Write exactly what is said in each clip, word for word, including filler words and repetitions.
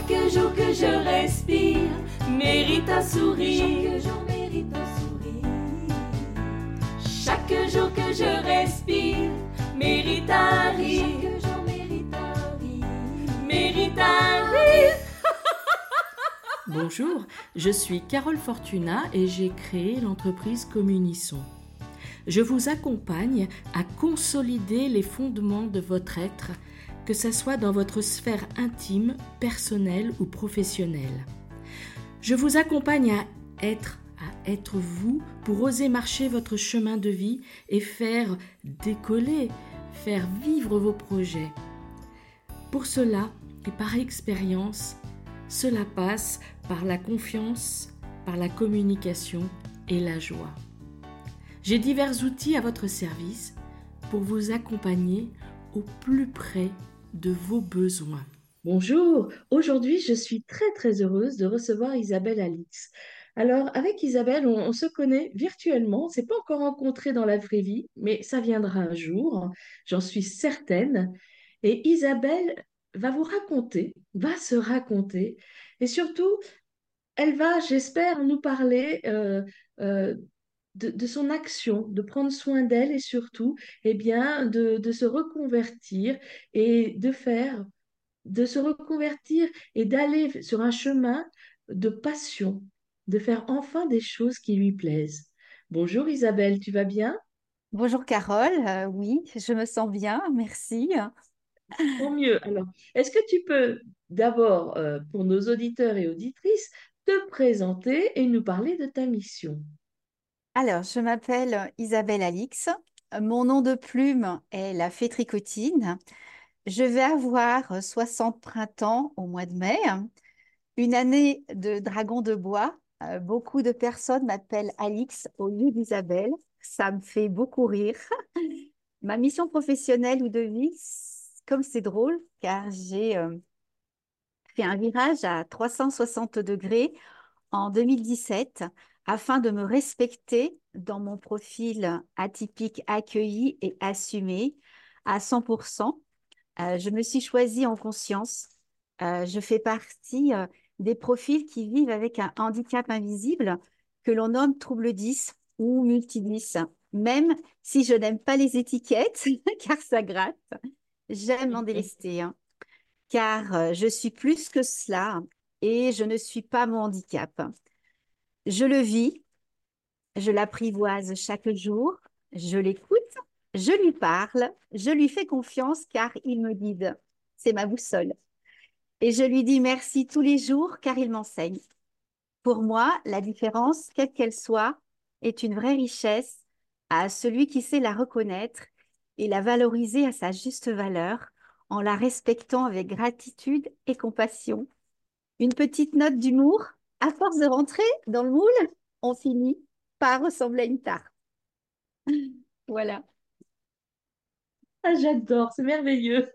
Chaque jour que je respire mérite un sourire. Chaque jour mérite un sourire. Chaque jour que je respire mérite un rire. Chaque jour mérite un rire. Mérite un rire. Bonjour, je suis Carole Fortuna et j'ai créé l'entreprise Communisson. Je vous accompagne à consolider les fondements de votre être, que ce soit dans votre sphère intime, personnelle ou professionnelle. Je vous accompagne à être, à être vous pour oser marcher votre chemin de vie et faire décoller, faire vivre vos projets. Pour cela, et par expérience, cela passe par la confiance, par la communication et la joie. J'ai divers outils à votre service pour vous accompagner au plus près de vos besoins. Bonjour, aujourd'hui je suis très très heureuse de recevoir Isabelle Alix. Alors avec Isabelle, on, on se connaît virtuellement, on ne s'est pas encore rencontrés dans la vraie vie, mais ça viendra un jour, j'en suis certaine. Et Isabelle va vous raconter, va se raconter, et surtout, elle va, j'espère, nous parler euh, euh, de, de son action, de prendre soin d'elle et surtout, eh bien, de, de se reconvertir et de faire, de se reconvertir et d'aller sur un chemin de passion, de faire enfin des choses qui lui plaisent. Bonjour Isabelle, tu vas bien? Bonjour Carole, Euh, oui, je me sens bien, merci. Tant mieux. Alors, est-ce que tu peux d'abord, euh, pour nos auditeurs et auditrices, te présenter et nous parler de ta mission? Alors, je m'appelle Isabelle Alix. Mon nom de plume est la fée Tricotine. Je vais avoir soixante printemps au mois de mai, une année de dragon de bois. Euh, beaucoup de personnes m'appellent Alix au lieu d'Isabelle. Ça me fait beaucoup rire. Ma mission professionnelle ou de vie, c- comme c'est drôle, car j'ai euh, fait un virage à trois cent soixante degrés en deux mille dix-sept afin de me respecter dans mon profil atypique accueilli et assumé à cent pour cent. Euh, je me suis choisie en conscience. Euh, je fais partie euh, des profils qui vivent avec un handicap invisible que l'on nomme trouble dix ou multidix. Même si je n'aime pas les étiquettes, car ça gratte, j'aime m'en délester, hein, car euh, je suis plus que cela et je ne suis pas mon handicap. Je le vis, je l'apprivoise chaque jour, je l'écoute, je lui parle, je lui fais confiance car il me guide. C'est ma boussole. Et je lui dis merci tous les jours car il m'enseigne. Pour moi, la différence, quelle qu'elle soit, est une vraie richesse à celui qui sait la reconnaître et la valoriser à sa juste valeur en la respectant avec gratitude et compassion. Une petite note d'humour, à force de rentrer dans le moule, on finit par ressembler à une tarte. Voilà. Ah, j'adore, c'est merveilleux.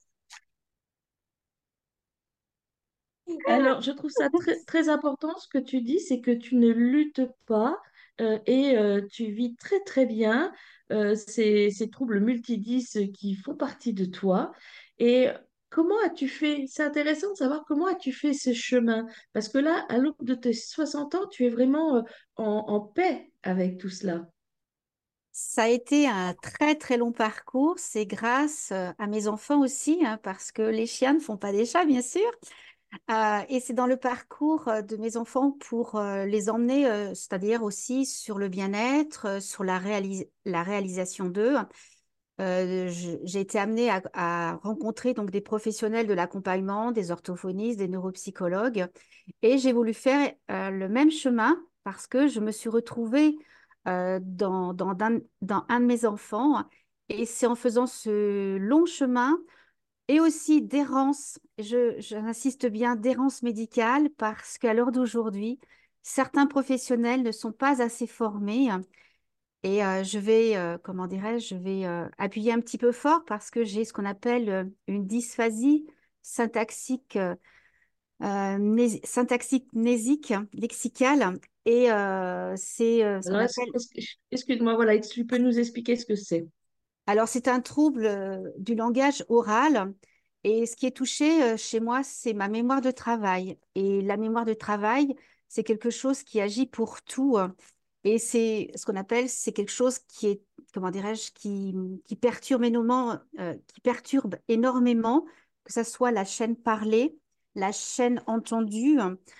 Alors, je trouve ça très, très important ce que tu dis, c'est que tu ne luttes pas euh, et euh, tu vis très très bien euh, ces, ces troubles multidis qui font partie de toi. Et comment as-tu fait? C'est intéressant de savoir comment as-tu fait ce chemin? Parce que là, à l'aube de tes soixante ans, tu es vraiment euh, en, en paix avec tout cela. Ça a été un très très long parcours. C'est grâce euh, à mes enfants aussi, hein, parce que les chiens ne font pas des chats, bien sûr. Euh, et c'est dans le parcours euh, de mes enfants pour euh, les emmener, euh, c'est-à-dire aussi sur le bien-être, euh, sur la, réalis- la réalisation d'eux. Euh, je- j'ai été amenée à, à rencontrer donc des professionnels de l'accompagnement, des orthophonistes, des neuropsychologues, et j'ai voulu faire euh, le même chemin parce que je me suis retrouvée euh, dans, dans, d'un- dans un de mes enfants, et c'est en faisant ce long chemin et aussi d'errance, je, j'insiste bien, d'errance médicale parce qu'à l'heure d'aujourd'hui, certains professionnels ne sont pas assez formés et euh, je vais, euh, comment dirais-je, je vais euh, appuyer un petit peu fort parce que j'ai ce qu'on appelle euh, une dysphasie syntaxique, euh, euh, nés- syntaxique mnésique, lexicale. Et euh, c'est euh, ce qu'on Alors, est-ce- appelle... est-ce- excuse-moi, voilà, est-ce que tu peux nous expliquer ce que c'est? Alors, c'est un trouble euh, du langage oral Et ce qui est touché euh, chez moi, c'est ma mémoire de travail. Et la mémoire de travail, c'est quelque chose qui agit pour tout. euh, Et c'est ce qu'on appelle, c'est quelque chose qui est, comment dirais-je, qui, qui perturbe énormément, euh, qui perturbe énormément, que ce soit la chaîne parlée, la chaîne entendue,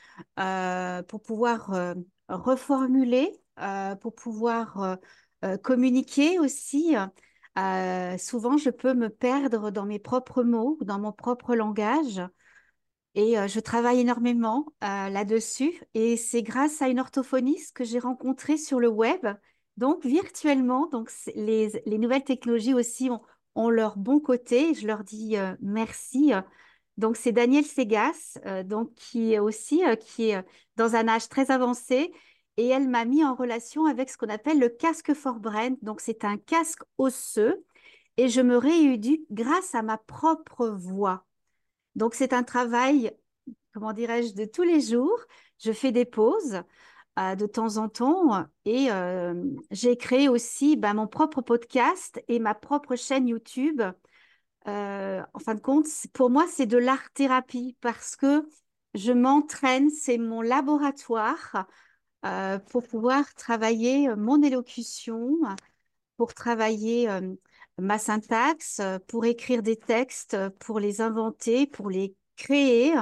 euh, pour pouvoir euh, reformuler, euh, pour pouvoir euh, euh, communiquer aussi. Euh, souvent, je peux me perdre dans mes propres mots, dans mon propre langage. Et euh, je travaille énormément euh, là-dessus. Et c'est grâce à une orthophoniste que j'ai rencontrée sur le web, donc virtuellement. Donc, c'est- les, les nouvelles technologies aussi ont, ont leur bon côté. Je leur dis euh, merci. Donc, c'est Daniel Segas, euh, donc, qui est aussi euh, qui est euh, dans un âge très avancé. Et elle m'a mis en relation avec ce qu'on appelle le casque for Brain. Donc, c'est un casque osseux. Et je me rééduque grâce à ma propre voix. Donc, c'est un travail, comment dirais-je, de tous les jours. Je fais des pauses euh, de temps en temps et euh, j'ai créé aussi bah, mon propre podcast et ma propre chaîne YouTube. Euh, en fin de compte, c'est- pour moi, c'est de l'art-thérapie parce que je m'entraîne, c'est mon laboratoire euh, pour pouvoir travailler euh, mon élocution, pour travailler euh, ma syntaxe, euh, pour écrire des textes, euh, pour les inventer, pour les créer.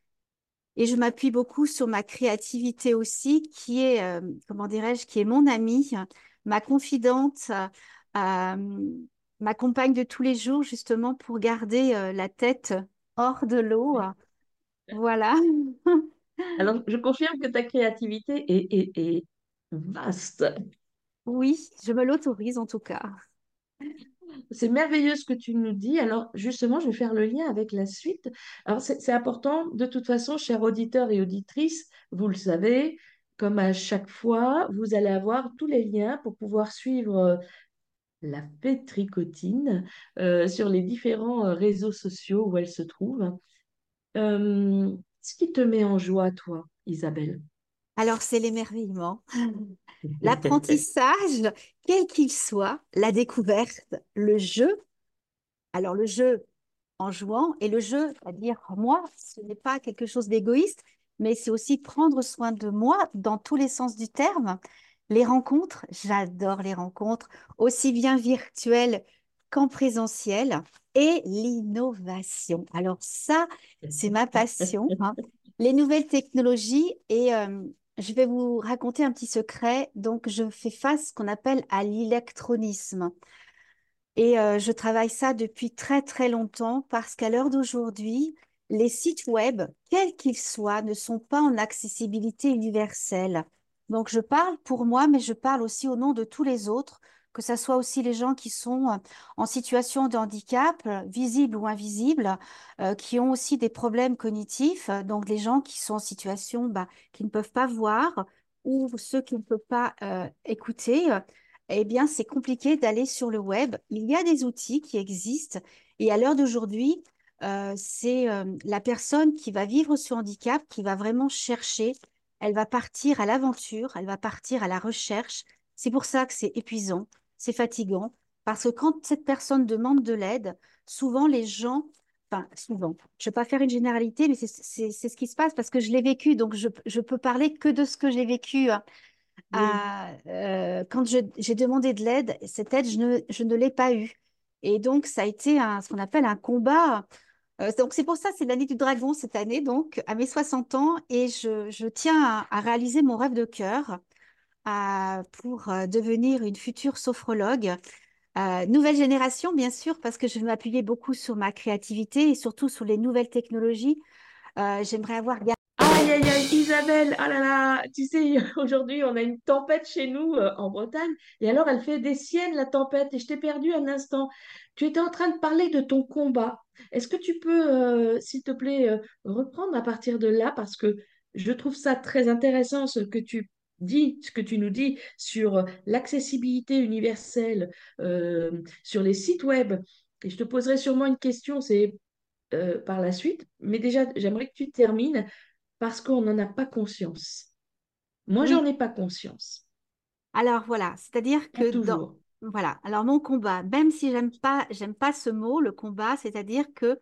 Et je m'appuie beaucoup sur ma créativité aussi, qui est, euh, comment dirais-je, qui est mon amie, ma confidente, euh, euh, ma compagne de tous les jours, justement, pour garder euh, la tête hors de l'eau. Voilà. Alors, je confirme que ta créativité est, est- est vaste. Oui, je me l'autorise en tout cas. C'est merveilleux ce que tu nous dis. Alors, justement, je vais faire le lien avec la suite. Alors, c'est c'est important, de toute façon, chers auditeurs et auditrices, vous le savez, comme à chaque fois, vous allez avoir tous les liens pour pouvoir suivre euh, la Pétricotine euh, sur les différents euh, réseaux sociaux où elle se trouve. Euh, ce qui te met en joie, toi, Isabelle? Alors, c'est l'émerveillement, l'apprentissage, quel qu'il soit, la découverte, le jeu. Alors, le jeu en jouant. Et le jeu, c'est-à-dire moi, ce n'est pas quelque chose d'égoïste, mais c'est aussi prendre soin de moi dans tous les sens du terme. Les rencontres, j'adore les rencontres, aussi bien virtuelles qu'en présentiel. Et l'innovation. Alors ça, c'est ma passion, hein. Les nouvelles technologies. Et euh, je vais vous raconter un petit secret. Donc, je fais face à ce qu'on appelle à l'électronisme. Et euh, je travaille ça depuis très très longtemps parce qu'à l'heure d'aujourd'hui, les sites web, quels qu'ils soient, ne sont pas en accessibilité universelle. Donc je parle pour moi, mais je parle aussi au nom de tous les autres, que ce soit aussi les gens qui sont euh, en situation de handicap, euh, visibles ou invisibles, euh, qui ont aussi des problèmes cognitifs, euh, donc les gens qui sont en situation bah, qui ne peuvent pas voir ou ceux qui ne peuvent pas euh, écouter. Eh bien, c'est compliqué d'aller sur le web. Il y a des outils qui existent et à l'heure d'aujourd'hui, euh, c'est euh, la personne qui va vivre ce handicap qui va vraiment chercher. Elle va partir à l'aventure, elle va partir à la recherche. C'est pour ça que c'est épuisant, c'est fatigant, parce que quand cette personne demande de l'aide, souvent les gens, enfin souvent, je ne vais pas faire une généralité, mais c'est c'est- c'est ce qui se passe parce que je l'ai vécu, donc je, je peux parler que de ce que j'ai vécu, hein Oui. à, euh, quand je- j'ai demandé de l'aide, cette aide, je ne, je ne l'ai pas eue. Et donc, ça a été un, ce qu'on appelle un combat. Euh, donc, c'est pour ça, c'est l'année du dragon cette année, donc à mes soixante ans, et je, je tiens à, à réaliser mon rêve de cœur à- pour euh, devenir une future sophrologue. Euh, nouvelle génération, bien sûr, parce que je vais m'appuyer beaucoup sur ma créativité et surtout sur les nouvelles technologies. Euh, j'aimerais avoir Aïe, aïe, aïe, Isabelle, ah là là, tu sais, aujourd'hui, on a une tempête chez nous euh, en Bretagne, et alors elle fait des siennes, la tempête, et je t'ai perdu un instant. Tu étais en train de parler de ton combat. Est-ce que tu peux, euh, s'il te plaît, euh, reprendre à partir de là, parce que je trouve ça très intéressant ce que tu dis, ce que tu nous dis sur euh, l'accessibilité universelle, euh, sur les sites web. Et je te poserai sûrement une question, c'est euh, par la suite, mais déjà, j'aimerais que tu termines parce qu'on n'en a pas conscience. Moi, j'en Oui. ai pas conscience. Alors voilà, c'est-à-dire Pas que dans toujours. voilà, alors mon combat, même si j'aime pas j'aime pas ce mot, le combat, c'est-à-dire que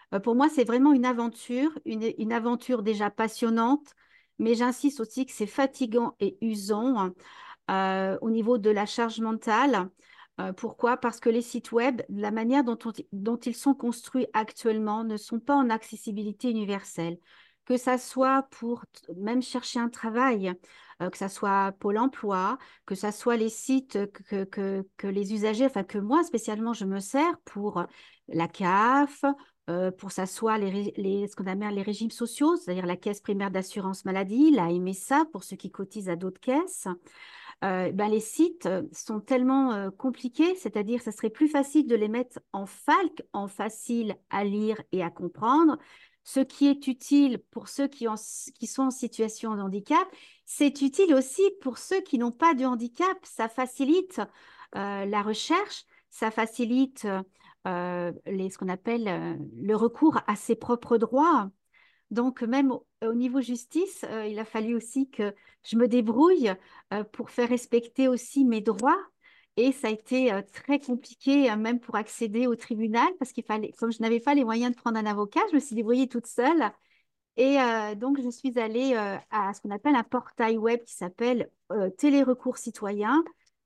Euh, pour moi, c'est vraiment une aventure, une, une aventure déjà passionnante, mais j'insiste aussi que c'est fatigant et usant hein, euh, au niveau de la charge mentale. Euh, pourquoi? Parce que les sites web, la manière dont, on- dont ils sont construits actuellement, ne sont pas en accessibilité universelle. Que ça soit pour t- même chercher un travail, euh, que ça soit Pôle emploi, que ça soit les sites que, que, que les usagers, enfin que moi spécialement je me sers pour la C A F, euh, pour s'asseoir les, ré- les, ce qu'on appelle les régimes sociaux, c'est-à-dire la caisse primaire d'assurance maladie, la M S A pour ceux qui cotisent à d'autres caisses. Euh, ben, les sites euh, sont tellement euh, compliqués, c'est-à-dire ça serait plus facile de les mettre en falque, en facile à lire et à comprendre. Ce qui est utile pour ceux qui, en- qui sont en situation de handicap, c'est utile aussi pour ceux qui n'ont pas de handicap. Ça facilite euh, la recherche, ça facilite euh, les, ce qu'on appelle euh, le recours à ses propres droits. Donc, même au, au niveau justice, euh, il a fallu aussi que je me débrouille euh, pour faire respecter aussi mes droits. Et ça a été euh, très compliqué, euh, même pour accéder au tribunal, parce qu'il fallait, comme je n'avais pas les moyens de prendre un avocat, je me suis débrouillée toute seule. Et euh, donc, je suis allée euh, à ce qu'on appelle un portail web qui s'appelle euh, Télérecours citoyen.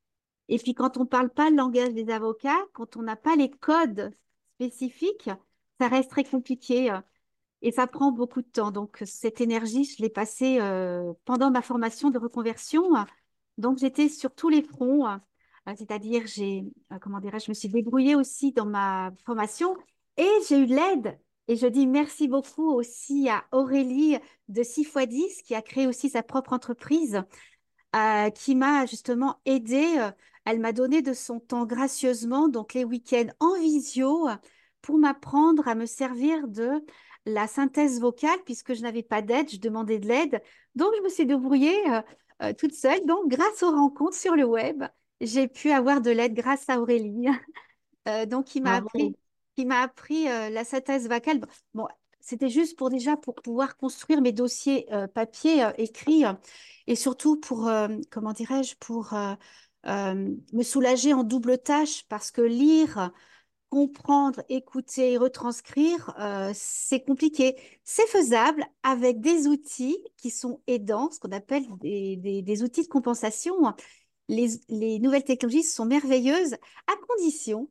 Et puis, quand on ne parle pas le langage des avocats, quand on n'a pas les codes spécifiques, ça reste très compliqué. euh, et ça prend beaucoup de temps. Donc, cette énergie, je l'ai passée euh, pendant ma formation de reconversion. Donc, j'étais sur tous les fronts. euh, C'est-à-dire, j'ai, euh, comment dirais-je, je me suis débrouillée aussi dans ma formation et j'ai eu l'aide. Et je dis merci beaucoup aussi à Aurélie de six fois dix qui a créé aussi sa propre entreprise euh, qui m'a justement aidée. euh, Elle m'a donné de son temps gracieusement, donc les week-ends en visio, euh, pour m'apprendre à me servir de la synthèse vocale, puisque je n'avais pas d'aide, je demandais de l'aide. Donc, je me suis débrouillée euh, euh, toute seule. Donc, grâce aux rencontres sur le web, j'ai pu avoir de l'aide grâce à Aurélie. Euh, donc, il m'a Bravo. appris, il m'a appris euh, la synthèse vocale. Bon, c'était juste pour déjà pour pouvoir construire mes dossiers euh, papier euh, écrits euh, et surtout pour, euh, comment dirais-je, pour euh, euh, me soulager en double tâche parce que lire, comprendre, écouter et retranscrire, euh, c'est compliqué. C'est faisable avec des outils qui sont aidants, ce qu'on appelle des, des- des outils de compensation. Les, les nouvelles technologies sont merveilleuses à condition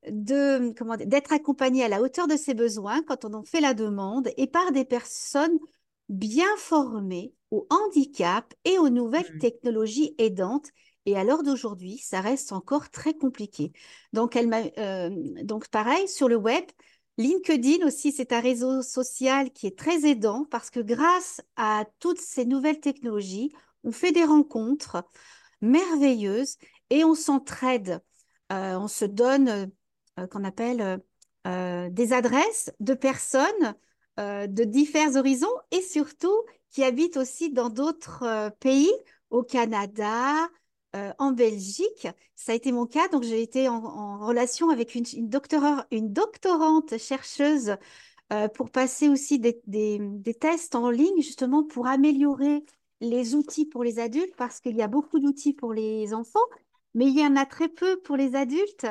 de, comment dire, d'être accompagné à la hauteur de ses besoins quand on en fait la demande et par des personnes bien formées au handicap et aux nouvelles Mm. technologies aidantes. Et à l'heure d'aujourd'hui, ça reste encore très compliqué. Donc, elle m'a, euh, donc pareil, sur le web, LinkedIn aussi, c'est un réseau social qui est très aidant parce que grâce à toutes ces nouvelles technologies, on fait des rencontres merveilleuse et on s'entraide. Euh, on se donne, euh, euh, qu'on appelle, euh, euh, des adresses de personnes euh, de divers horizons et surtout qui habitent aussi dans d'autres euh, pays, au Canada, euh, en Belgique. Ça a été mon cas, donc j'ai été en, en relation avec une, une, doctoreur- une doctorante chercheuse euh, pour passer aussi des, des- des tests en ligne, justement pour améliorer les outils pour les adultes, parce qu'il y a beaucoup d'outils pour les enfants, mais il y en a très peu pour les adultes.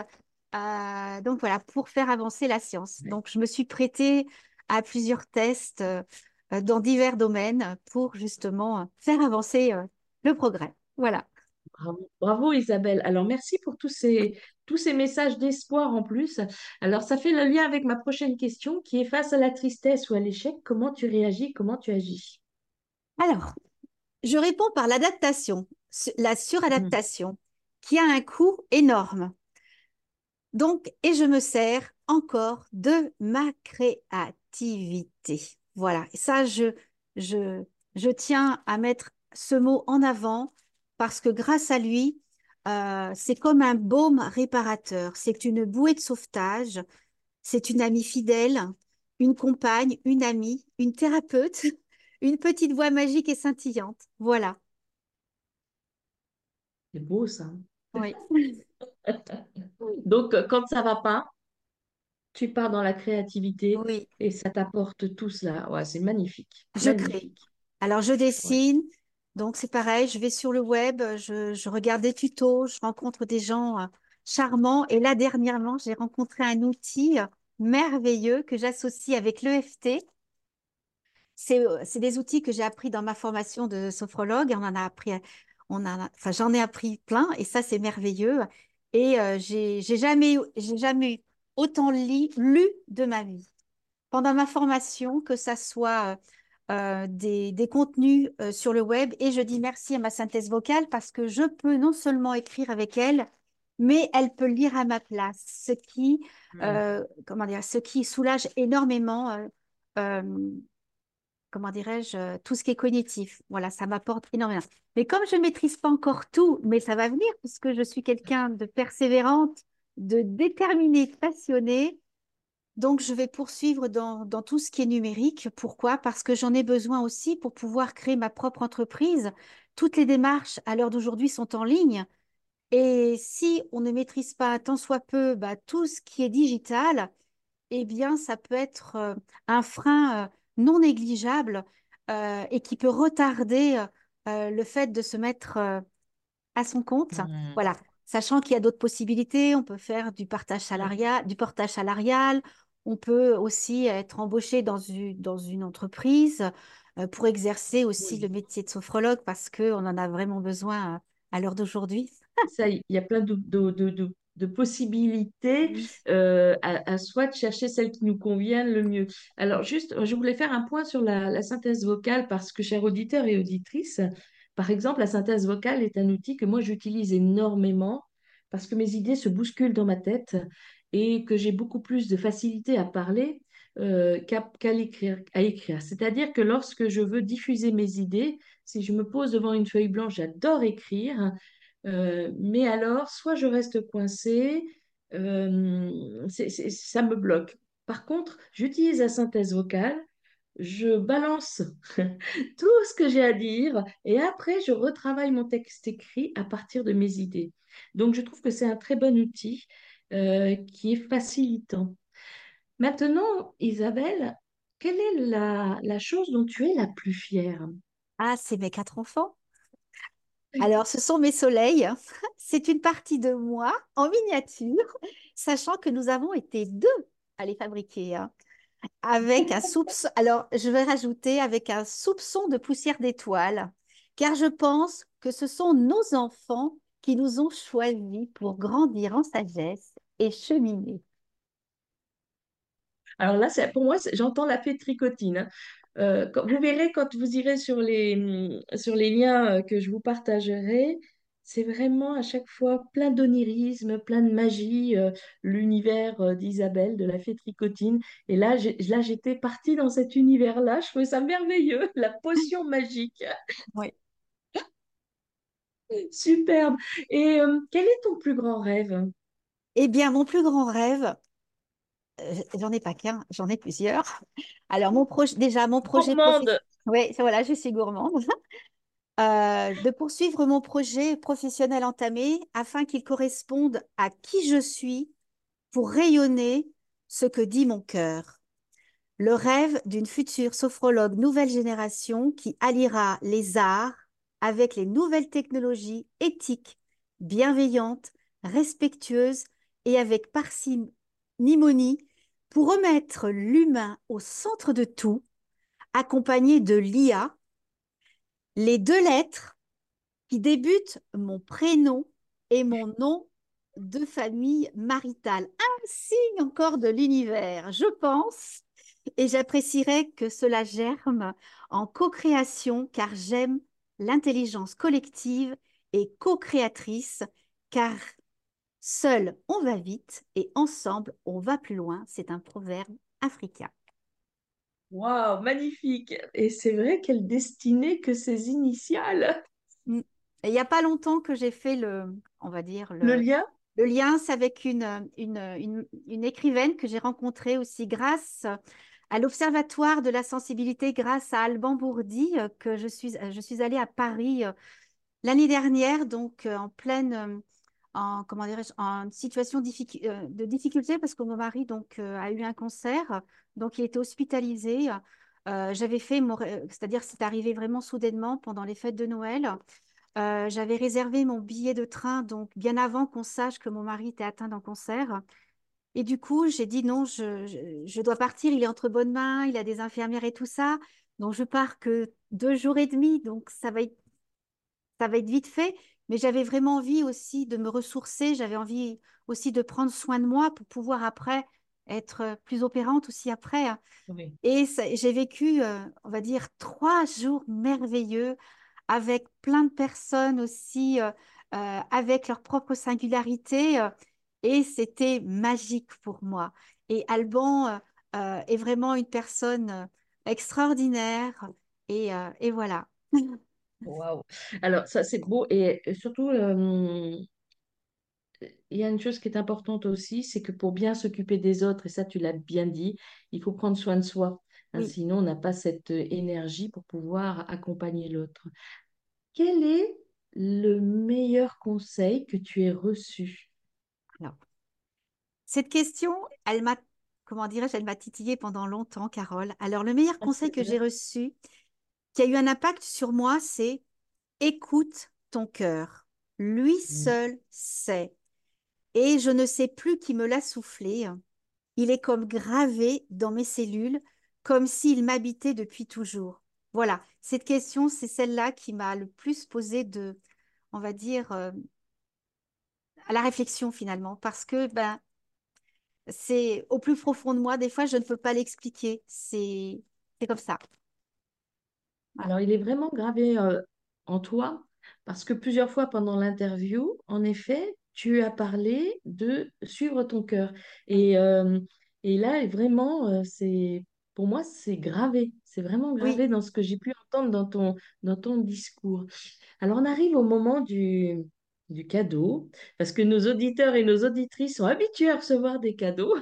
Euh, donc voilà, pour faire avancer la science. Donc je me suis prêtée à plusieurs tests euh, euh, dans divers domaines pour justement euh, faire avancer euh, le progrès. Voilà. Bravo, bravo Isabelle. Alors merci pour tous ces, tous ces messages d'espoir en plus. Alors ça fait le lien avec ma prochaine question qui est face à la tristesse ou à l'échec, comment tu réagis, comment tu agis? Alors, je réponds par l'adaptation, su- la Mm. suradaptation, qui a un coût énorme. Donc, et je me sers encore de ma créativité. Voilà. Et ça, je, je, je tiens à mettre ce mot en avant parce que grâce à lui, euh, c'est comme un baume réparateur. C'est une bouée de sauvetage. C'est une amie fidèle, une compagne, une amie, une thérapeute, une petite voix magique et scintillante. Voilà. C'est beau ça. Oui. Donc euh, quand ça va pas, tu pars dans la créativité Oui. et ça t'apporte tout cela. Ouais, c'est magnifique, Je crée. magnifique. Alors, je Ouais. dessine. Donc, c'est pareil, je vais sur le web, je, je regarde des tutos, je rencontre des gens euh, charmants. Et là, dernièrement, j'ai rencontré un outil euh, merveilleux que j'associe avec l'E F T. C'est euh, c'est des outils que j'ai appris dans ma formation de sophrologue. On en a appris, on a, enfin, j'en ai appris plein et ça, c'est merveilleux. Et euh, j'ai j'ai jamais, j'ai jamais autant li- lu de ma vie. Pendant ma formation, que ça soit euh, euh, des, des contenus euh, sur le web, et je dis merci à ma synthèse vocale parce que je peux non seulement écrire avec elle, mais elle peut lire à ma place, ce qui, Mm. euh, comment dire, ce qui soulage énormément. euh, euh, comment dirais-je, euh, tout ce qui est cognitif. Voilà, ça m'apporte énormément. Mais comme je ne maîtrise pas encore tout, mais ça va venir puisque je suis quelqu'un de persévérante, de déterminée, de passionnée, donc je vais poursuivre dans, dans tout ce qui est numérique. Pourquoi? Parce que j'en ai besoin aussi pour pouvoir créer ma propre entreprise. Toutes les démarches à l'heure d'aujourd'hui sont en ligne. Et si on ne maîtrise pas tant soit peu bah, tout ce qui est digital, eh bien, ça peut être euh, un frein euh, non négligeable euh, et qui peut retarder euh, le fait de se mettre euh, à son compte. Mm. Voilà, sachant qu'il y a d'autres possibilités, on peut faire du partage Mm. salarial, du portage salarial, on peut aussi être embauché dans une, dans une entreprise euh, pour exercer aussi le Oui. métier de sophrologue parce qu'on en a vraiment besoin euh, à l'heure d'aujourd'hui. Ça, il y a plein de, de, de, de- de possibilités Oui. euh, à, à soi de chercher celles qui nous conviennent le mieux. Alors, juste, je voulais faire un point sur la, la synthèse vocale parce que, chers auditeurs et auditrices, par exemple, la synthèse vocale est un outil que moi j'utilise énormément parce que mes idées se bousculent dans ma tête et que j'ai beaucoup plus de facilité à parler euh, qu'à qu'à l'écrire, à écrire. C'est-à-dire que lorsque je veux diffuser mes idées, si je me pose devant une feuille blanche, j'adore écrire. Euh, mais alors, soit je reste coincée, euh, c'est- c'est- ça me bloque. Par contre, j'utilise la synthèse vocale, je balance tout ce que j'ai à dire et après, je retravaille mon texte écrit à partir de mes idées. Donc, je trouve que c'est un très bon outil euh, qui est facilitant. Maintenant, Isabelle, quelle est la, la chose dont tu es la plus fière? Ah, c'est mes quatre enfants. Alors, ce sont mes soleils. C'est une partie de moi en miniature, sachant que nous avons été deux à les fabriquer, hein, avec un soupçon. Alors, je vais rajouter avec un soupçon de poussière d'étoiles, car je pense que ce sont nos enfants qui nous ont choisis pour grandir en sagesse et cheminer. Alors là, c'est- pour moi, c'est- j'entends la fée tricotine, hein. Euh, quand- vous verrez quand vous irez sur les, hum, sur les liens euh, que je vous partagerai, c'est vraiment à chaque fois plein d'onirisme, plein de magie, euh, l'univers euh, d'Isabelle, de la fée tricotine. Et là, j'ai- là, j'étais partie dans cet univers-là. Je trouvais ça merveilleux, la potion magique. Oui. Superbe. Et euh, quel est ton plus grand rêve? Eh bien, mon plus grand rêve, euh, j'en ai pas qu'un, j'en ai plusieurs. Alors, mon projet, déjà, mon projet professionnel. Gourmande. Oui, voilà, je suis gourmande. Euh, de poursuivre mon projet professionnel entamé afin qu'il corresponde à qui je suis pour rayonner ce que dit mon cœur. Le rêve d'une future sophrologue nouvelle génération qui alliera les arts avec les nouvelles technologies éthiques, bienveillantes, respectueuses et avec parcimonie pour remettre l'humain au centre de tout, accompagné de l'I A, les deux lettres qui débute mon prénom et mon nom de famille maritale. Un signe encore de l'univers, je pense, et j'apprécierais que cela germe en co-création car j'aime l'intelligence collective et co-créatrice car seul on va vite et ensemble on va plus loin. C'est un proverbe africain. Waouh, magnifique. Et c'est vrai, quelle destinée que ces initiales. Mm. Et il n'y a pas longtemps que j'ai fait le, on va dire, Le le, lien? le lien, c'est avec une, une, une, une écrivaine que j'ai rencontrée aussi grâce à l'Observatoire de la sensibilité, grâce à Alban Bourdi, euh, que je suis, je suis allée à Paris euh, l'année dernière, donc euh, en pleine, euh, en, comment dirais-je, en situation difficu- euh, de difficulté parce que mon mari donc, euh, a eu un cancer, donc il était hospitalisé. Euh, j'avais fait mon, ré- c'est-à-dire c'est arrivé vraiment soudainement pendant les fêtes de Noël. Euh, j'avais réservé mon billet de train donc bien avant qu'on sache que mon mari était atteint d'un cancer. Et du coup, j'ai dit non, je, je, je dois partir, il est entre bonnes mains, il a des infirmières et tout ça. Donc, je pars que deux jours et demi, donc ça va être, ça va être vite fait. Mais j'avais vraiment envie aussi de me ressourcer, j'avais envie aussi de prendre soin de moi pour pouvoir après être plus opérante aussi après, hein. Oui. Et ça- j'ai vécu, euh, on va dire, trois jours merveilleux avec plein de personnes aussi, euh, euh, avec leur propre singularité. euh, et c'était magique pour moi. Et Alban, euh, euh, est vraiment une personne euh, extraordinaire. Et, euh, et voilà. Waouh. Alors, ça, c'est beau. Et surtout, euh, il y a une chose qui est importante aussi, c'est que pour bien s'occuper des autres, et ça, tu l'as bien dit, il faut prendre soin de soi. Hein, Oui. sinon, on n'a pas cette euh, énergie pour pouvoir accompagner l'autre. Quel est le meilleur conseil que tu aies reçu? Alors, cette question, elle m'a, comment dirais-je, elle m'a titillée pendant longtemps, Carole. Alors, le meilleur Ah, conseil c'est que j'ai vrai. reçu, qui a eu un impact sur moi, c'est écoute ton cœur. Lui Mm. seul sait. Et je ne sais plus qui me l'a soufflé. Il est comme gravé dans mes cellules, comme s'il m'habitait depuis toujours. Voilà, cette question, c'est celle-là qui m'a le plus posé de, on va dire, euh, à la réflexion finalement, parce que ben, c'est au plus profond de moi, des fois, je ne peux pas l'expliquer. C'est, c'est comme ça. Voilà. Alors, il est vraiment gravé euh, en toi parce que plusieurs fois pendant l'interview, en effet, tu as parlé de suivre ton cœur. Oui, Et, euh, et là, vraiment, euh, c'est, pour moi, c'est gravé. C'est vraiment oui, gravé dans ce que j'ai pu entendre dans ton, dans ton discours. Alors, on arrive au moment du, du cadeau parce que nos auditeurs et nos auditrices sont habitués à recevoir des cadeaux.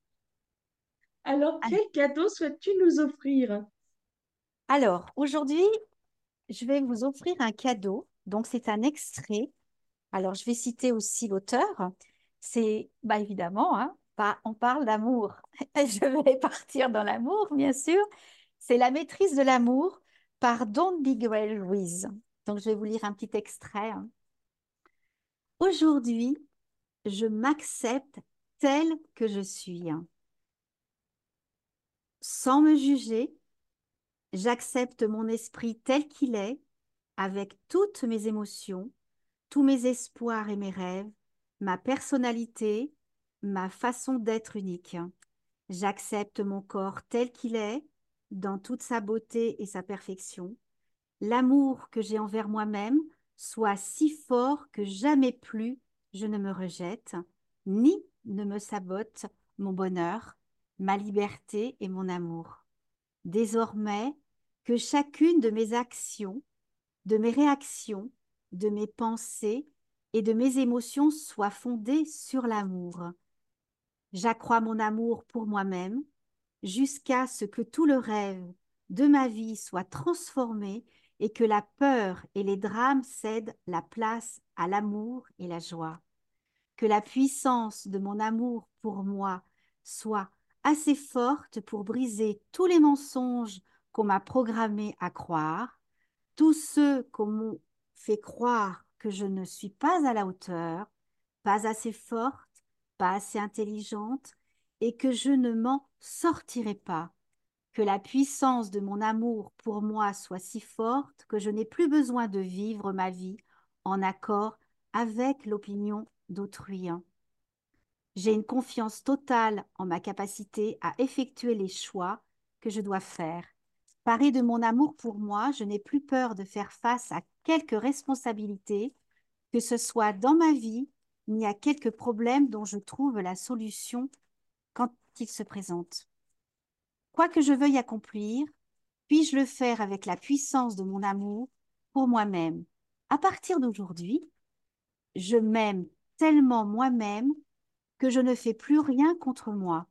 Alors, Ah, quel cadeau souhaites-tu nous offrir? alors, aujourd'hui, je vais vous offrir un cadeau. Donc, c'est un extrait. Alors, je vais citer aussi l'auteur. C'est, bah, évidemment, hein, pas- on parle d'amour. Je vais partir dans l'amour, bien sûr. C'est La maîtrise de l'amour par Dawn Bigwell Ruiz. Donc, je vais vous lire un petit extrait, hein. Aujourd'hui, je m'accepte telle que je suis, hein. Sans me juger, j'accepte mon esprit tel qu'il est, avec toutes mes émotions, tous mes espoirs et mes rêves, ma personnalité, ma façon d'être unique. J'accepte mon corps tel qu'il est, dans toute sa beauté et sa perfection. L'amour que j'ai envers moi-même soit si fort que jamais plus je ne me rejette, ni ne me sabote mon bonheur, ma liberté et mon amour. Désormais, que chacune de mes actions, de mes réactions, de mes pensées et de mes émotions soit fondée sur l'amour. J'accrois mon amour pour moi-même jusqu'à ce que tout le rêve de ma vie soit transformé et que la peur et les drames cèdent la place à l'amour et la joie. Que la puissance de mon amour pour moi soit assez forte pour briser tous les mensonges qu'on m'a programmés à croire, tous ceux qu'on m'a fait croire que je ne suis pas à la hauteur, pas assez forte, pas assez intelligente, et que je ne m'en sortirai pas. Que la puissance de mon amour pour moi soit si forte que je n'ai plus besoin de vivre ma vie en accord avec l'opinion d'autrui. J'ai une confiance totale en ma capacité à effectuer les choix que je dois faire. Parée de mon amour pour moi, je n'ai plus peur de faire face à quelques responsabilités, que ce soit dans ma vie, ni à quelques problèmes dont je trouve la solution quand ils se présentent. Quoi que je veuille accomplir, puis-je le faire avec la puissance de mon amour pour moi-même. À partir d'aujourd'hui, je m'aime tellement moi-même que je ne fais plus rien contre moi.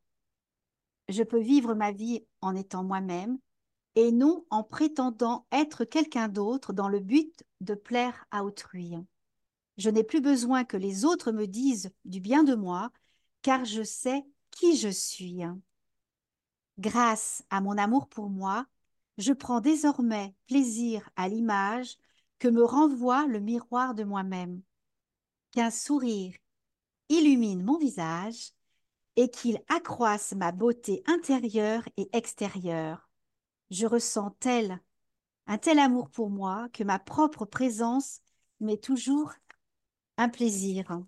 Je peux vivre ma vie en étant moi-même et non en prétendant être quelqu'un d'autre dans le but de plaire à autrui. Je n'ai plus besoin que les autres me disent du bien de moi, car je sais qui je suis. Grâce à mon amour pour moi, je prends désormais plaisir à l'image que me renvoie le miroir de moi-même. Qu'un sourire illumine mon visage et qu'il accroisse ma beauté intérieure et extérieure. Je ressens tel, un tel amour pour moi que ma propre présence m'est toujours un plaisir.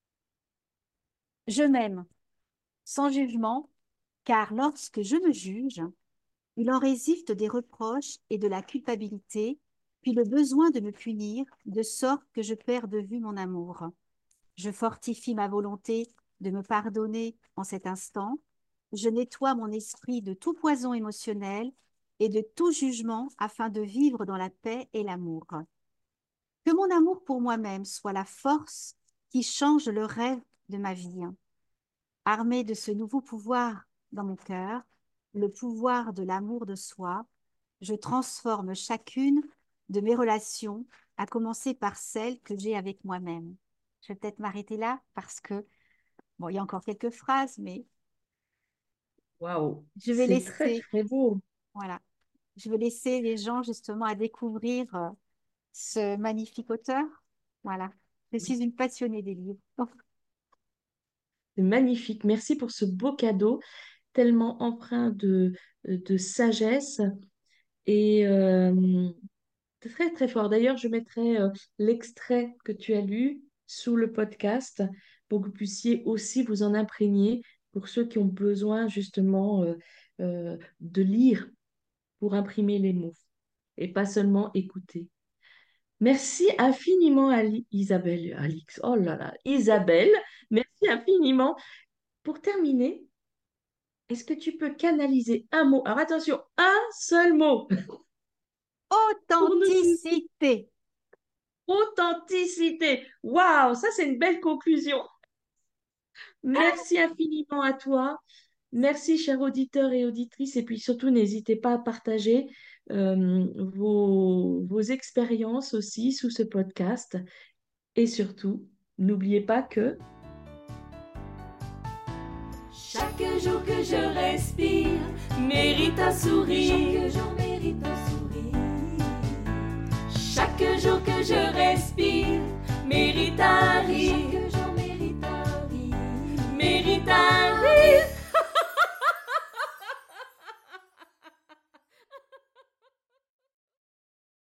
Je m'aime sans jugement, car lorsque je me juge, il en résulte des reproches et de la culpabilité, puis le besoin de me punir, de sorte que je perds de vue mon amour. Je fortifie ma volonté de me pardonner en cet instant. Je nettoie mon esprit de tout poison émotionnel et de tout jugement afin de vivre dans la paix et l'amour. Que mon amour pour moi-même soit la force qui change le rêve de ma vie. Armée de ce nouveau pouvoir dans mon cœur, le pouvoir de l'amour de soi, je transforme chacune de mes relations, à commencer par celle que j'ai avec moi-même. Je vais peut-être m'arrêter là parce que, bon, il y a encore quelques phrases, mais Waouh, je vais c'est très, laisser, très beau. voilà, je vais laisser les gens justement à découvrir euh, ce magnifique auteur. Voilà, je suis une passionnée des livres. C'est magnifique. Merci pour ce beau cadeau, tellement empreint de, de sagesse et euh, très, très fort. D'ailleurs, je mettrai euh, l'extrait que tu as lu sous le podcast pour que vous puissiez aussi vous en imprégner pour ceux qui ont besoin justement euh, euh, de lire pour imprimer les mots et pas seulement écouter. Merci infiniment, Ali- Isabelle, Alix, oh là là, Isabelle, merci infiniment. Pour terminer, est-ce que tu peux canaliser un mot? Alors attention, un seul mot pour nous tous. Authenticité. Authenticité. Waouh, ça c'est une belle conclusion. Merci infiniment à toi. Merci, chers auditeurs et auditrices. Et puis surtout, n'hésitez pas à partager euh, vos, vos expériences aussi sous ce podcast. Et surtout, n'oubliez pas que Chaque jour que je respire mérite un sourire. Chaque jour mérite un sourire. Chaque jour que je respire mérite un rire.